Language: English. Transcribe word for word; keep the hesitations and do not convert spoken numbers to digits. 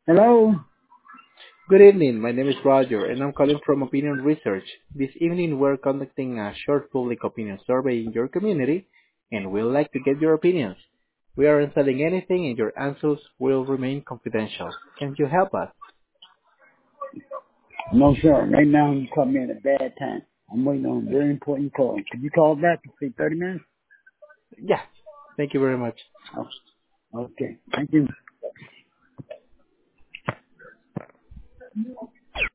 Hello? Good evening. My name is Roger, and I'm calling from Opinion Research. This evening, we're conducting a short public opinion survey in your community, and we'd like to get your opinions. We aren't selling anything, and your answers will remain confidential. Can you help us? No, sir. Right now you caught me at a bad time. I'm waiting on a very important call. Could you call back in say thirty minutes? Yeah. Thank you very much. Oh, okay. Thank you.